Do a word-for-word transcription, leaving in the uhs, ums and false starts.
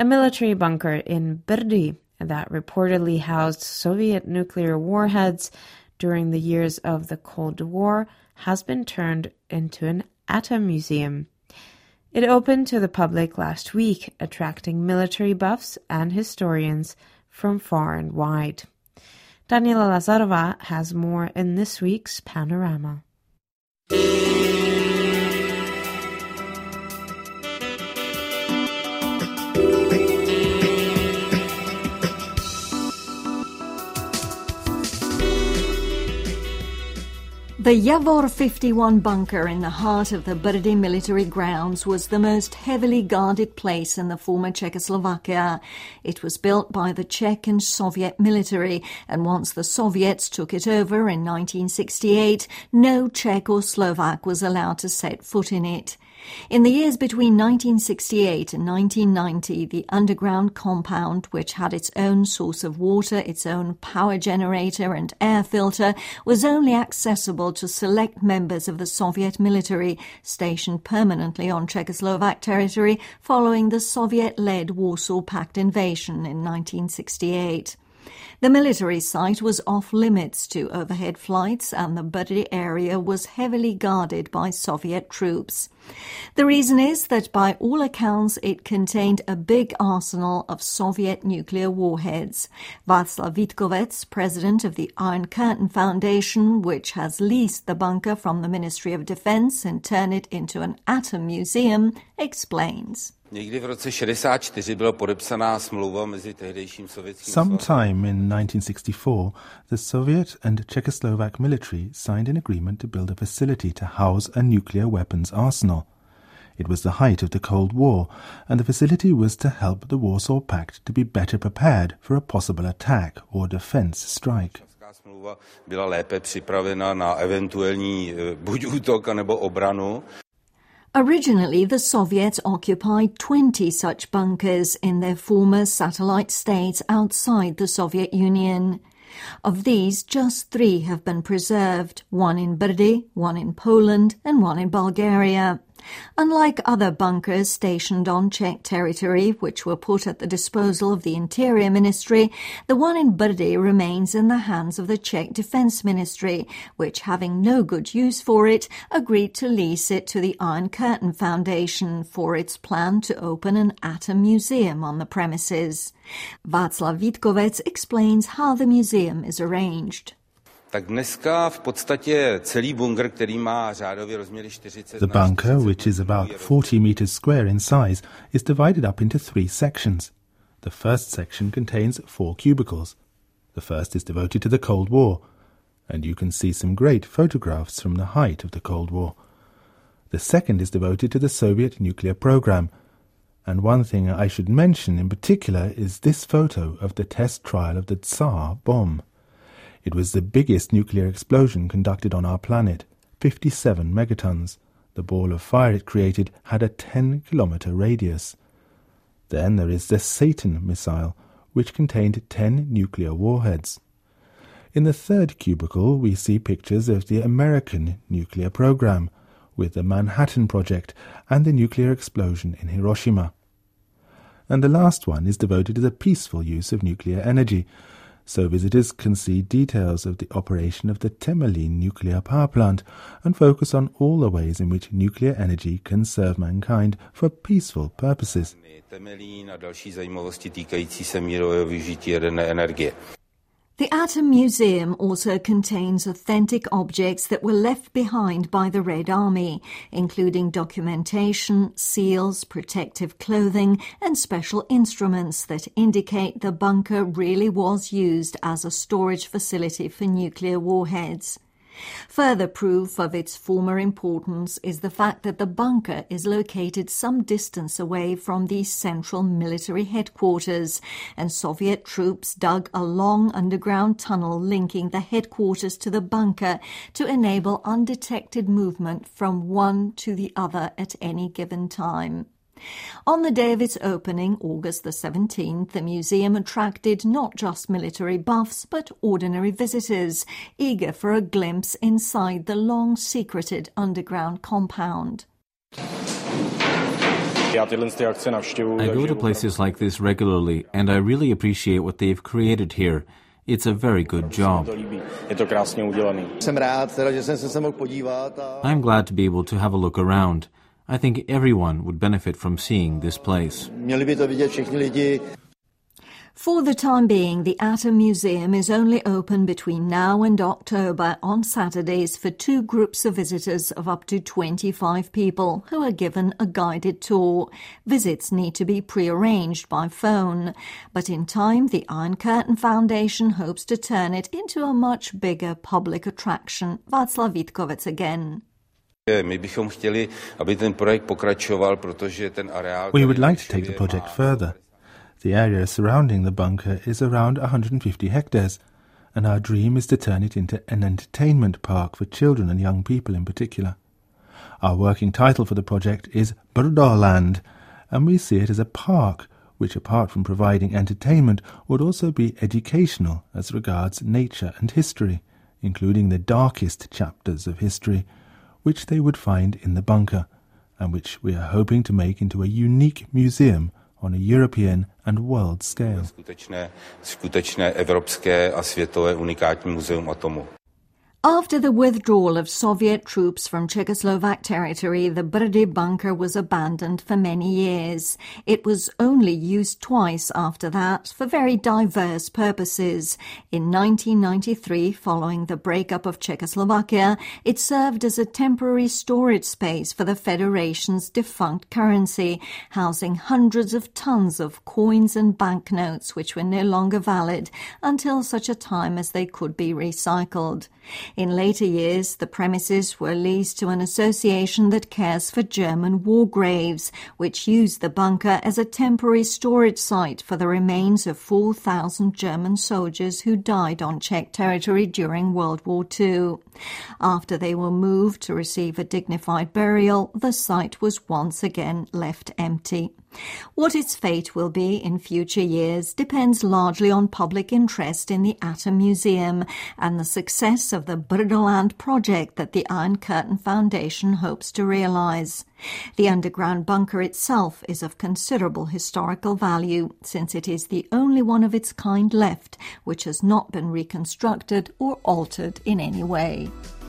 A military bunker in Brdy that reportedly housed Soviet nuclear warheads during the years of the Cold War has been turned into an atom museum. It opened to the public last week, attracting military buffs and historians from far and wide. Daniela Lazarova has more in this week's Panorama. The Yavor fifty-one bunker in the heart of the Brdy military grounds was the most heavily guarded place in the former Czechoslovakia. It was built by the Czech and Soviet military, and once the Soviets took it over in nineteen sixty-eight, no Czech or Slovak was allowed to set foot in it. In the years between nineteen sixty-eight and nineteen ninety, the underground compound, which had its own source of water, its own power generator and air filter, was only accessible to select members of the Soviet military stationed permanently on Czechoslovak territory following the Soviet-led Warsaw Pact invasion in nineteen sixty-eight. The military site was off-limits to overhead flights, and the Brdy area was heavily guarded by Soviet troops. The reason is that by all accounts it contained a big arsenal of Soviet nuclear warheads. Václav Vítkovec, president of the Iron Curtain Foundation, which has leased the bunker from the Ministry of Defense and turned it into an atom museum, explains. Sometime in nineteen sixty-four, the Soviet and Czechoslovak military signed an agreement to build a facility to house a nuclear weapons arsenal. It was the height of the Cold War, and the facility was to help the Warsaw Pact to be better prepared for a possible attack or defense strike. Byla lépe připravena na eventuální buď útok nebo obranu. Originally, the Soviets occupied twenty such bunkers in their former satellite states outside the Soviet Union. Of these, just three have been preserved, one in Brdy, one in Poland, and one in Bulgaria. Unlike other bunkers stationed on Czech territory, which were put at the disposal of the Interior Ministry, the one in Brdy remains in the hands of the Czech Defence Ministry, which, having no good use for it, agreed to lease it to the Iron Curtain Foundation for its plan to open an atom museum on the premises. Václav Vítkovec explains how the museum is arranged. The bunker, which is about forty meters square in size, is divided up into three sections. The first section contains four cubicles. The first is devoted to the Cold War, and you can see some great photographs from the height of the Cold War. The second is devoted to the Soviet nuclear program, and one thing I should mention in particular is this photo of the test trial of the Tsar bomb. It was the biggest nuclear explosion conducted on our planet, fifty-seven megatons. The ball of fire it created had a ten-kilometer radius. Then there is the Satan missile, which contained ten nuclear warheads. In the third cubicle we see pictures of the American nuclear program, with the Manhattan Project and the nuclear explosion in Hiroshima. And the last one is devoted to the peaceful use of nuclear energy, so visitors can see details of the operation of the Temelín nuclear power plant and focus on all the ways in which nuclear energy can serve mankind for peaceful purposes. The Atom Museum also contains authentic objects that were left behind by the Red Army, including documentation, seals, protective clothing, and special instruments that indicate the bunker really was used as a storage facility for nuclear warheads. Further proof of its former importance is the fact that the bunker is located some distance away from the central military headquarters, and Soviet troops dug a long underground tunnel linking the headquarters to the bunker to enable undetected movement from one to the other at any given time. On the day of its opening, August the seventeenth, the museum attracted not just military buffs, but ordinary visitors, eager for a glimpse inside the long-secreted underground compound. I go to places like this regularly, and I really appreciate what they've created here. It's a very good job. I'm glad to be able to have a look around. I think everyone would benefit from seeing this place. For the time being, the Atom Museum is only open between now and October on Saturdays for two groups of visitors of up to twenty-five people who are given a guided tour. Visits need to be pre-arranged by phone. But in time, the Iron Curtain Foundation hopes to turn it into a much bigger public attraction. Václav Vítkovec again. We would like to take the project further. The area surrounding the bunker is around one hundred fifty hectares, and our dream is to turn it into an entertainment park for children and young people in particular. Our working title for the project is Brdoland, and we see it as a park which, apart from providing entertainment, would also be educational as regards nature and history, including the darkest chapters of history, which they would find in the bunker, and which we are hoping to make into a unique museum on a European and world scale. After the withdrawal of Soviet troops from Czechoslovak territory, the Brdy bunker was abandoned for many years. It was only used twice after that for very diverse purposes. In nineteen ninety-three, following the breakup of Czechoslovakia, it served as a temporary storage space for the Federation's defunct currency, housing hundreds of tons of coins and banknotes which were no longer valid until such a time as they could be recycled. In later years, the premises were leased to an association that cares for German war graves, which used the bunker as a temporary storage site for the remains of four thousand German soldiers who died on Czech territory during World War Two. After they were moved to receive a dignified burial, the site was once again left empty. What its fate will be in future years depends largely on public interest in the Atom Museum and the success of the Brdoland project that the Iron Curtain Foundation hopes to realise. The underground bunker itself is of considerable historical value, since it is the only one of its kind left which has not been reconstructed or altered in any way.